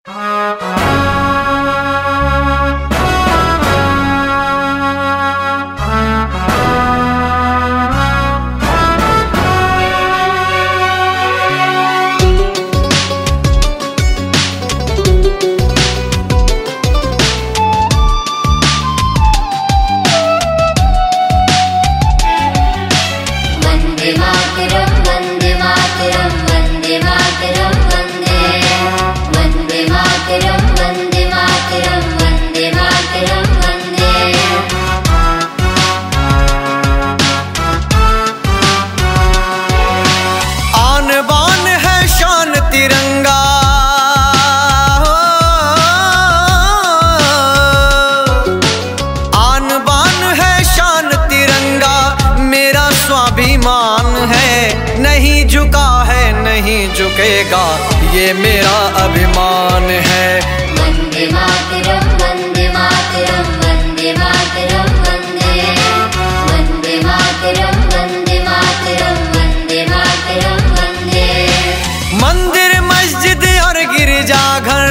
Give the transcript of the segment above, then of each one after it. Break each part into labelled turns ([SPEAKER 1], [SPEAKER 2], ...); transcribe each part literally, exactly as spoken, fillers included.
[SPEAKER 1] नहीं झुका है नहीं झुकेगा, ये मेरा अभिमान है।
[SPEAKER 2] वंदे मातरम वंदे मातरम वंदे मातरम वंदे वंदे मातरम वंदे मातरम वंदे मातरम वंदे।
[SPEAKER 1] मंदिर मस्जिद और गिरजाघर,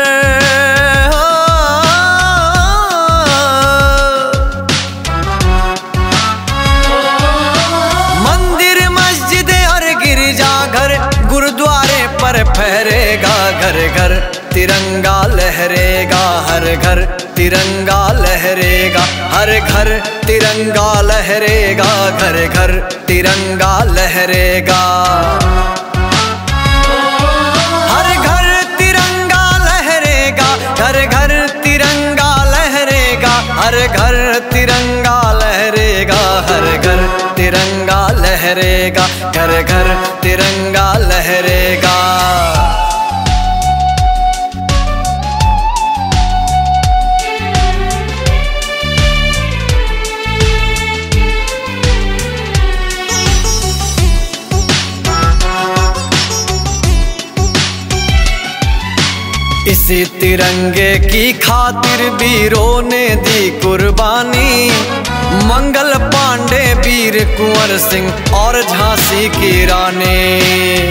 [SPEAKER 1] गुरुद्वारे पर फहरेगा घर घर तिरंगा लहरेगा, हर घर तिरंगा लहरेगा, हर घर तिरंगा लहरेगा, घर घर तिरंगा लहरेगा, हर घर तिरंगा लहरेगा, घर घर तिरंगा लहरेगा, हर घर तिरंगा लहरेगा, हर घर तिरंगा लहरेगा, घर घर तिरंगा लहरेगा। इसी तिरंगे की खातिर वीरों ने दी कुर्बानी, मंगल पांडे, वीर कुंवर सिंह और झांसी की रानी।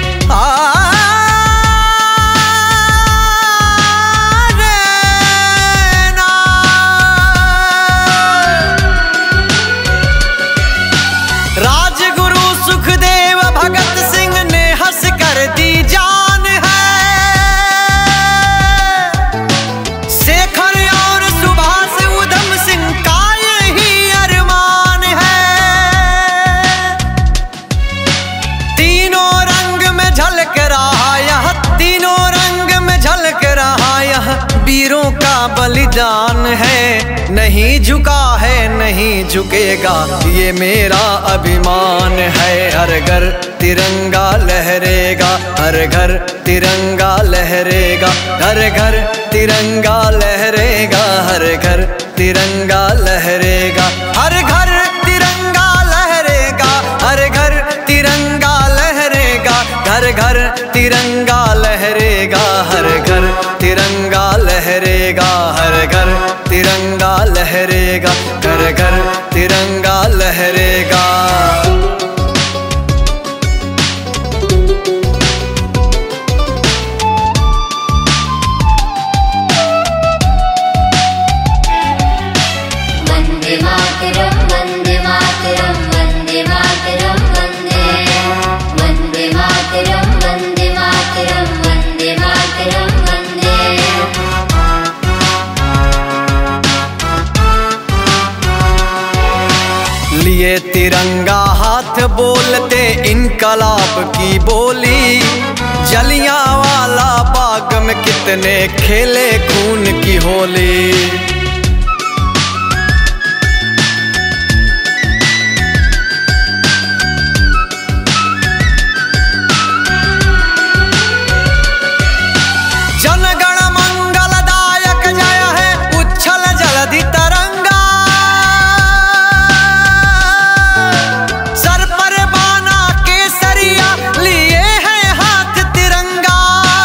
[SPEAKER 1] राजगुरु सुखदेव भगत सिंह ने हंस कर दी जान है, शेखर और सुभाष उधम सिंह का यही अरमान है। तीनों रंग में झलक रहा यह, तीनों रंग में झलक रहा यह वीरों का बलिदान है। नहीं झुका है नहीं झुकेगा, ये मेरा अभिमान है। हर घर तिरंगा लहरेगा, हर घर तिरंगा लहरेगा, हर घर तिरंगा लहरेगा, हर घर तिरंगा लहरेगा, हर घर तिरंगा लहरेगा, हर घर तिरंगा लहरेगा, घर घर तिरंगा लहरेगा, हर घर तिरंगा लहरेगा, हर घर तिरंगा लहरेगा, घर घर तिरंगा लहरेगा।
[SPEAKER 2] वंदे मातरम वंदे मातरम वंदे मातरम वंदे वंदे मातरम वंदे मातरम वंदे मातरम वंदे।
[SPEAKER 1] लिए तिरंगा हाथ बोलते इनकलाब की बोली, जलियांवाला बाग में कितने खेले खून की होली। जनगण मंगलदायक जय है, उच्छल जलधि तरंगा, सर पर बाना केसरिया लिए है हाथ तिरंगा।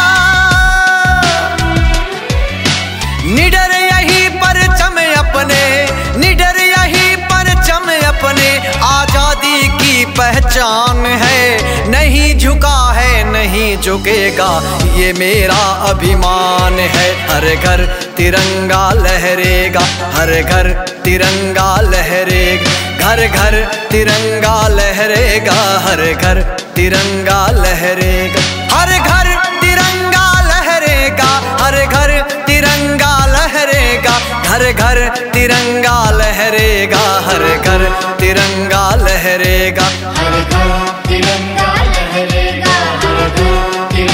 [SPEAKER 1] निडर यही परचम अपने, निडर यही परचम अपने, आजादी की पहचान है। नहीं झुका है नहीं नहीं झुकेगा, ये मेरा अभिमान है। हर घर तिरंगा लहरेगा, हर घर तिरंगा लहरेगा, घर घर तिरंगा लहरेगा, हर घर तिरंगा लहरेगा, हर घर तिरंगा लहरेगा, हर घर तिरंगा लहरेगा, घर घर तिरंगा लहरेगा, हर घर तिरंगा लहरेगा,
[SPEAKER 2] हर घर तिरंगा लहरेगा, हर घर तिरंगा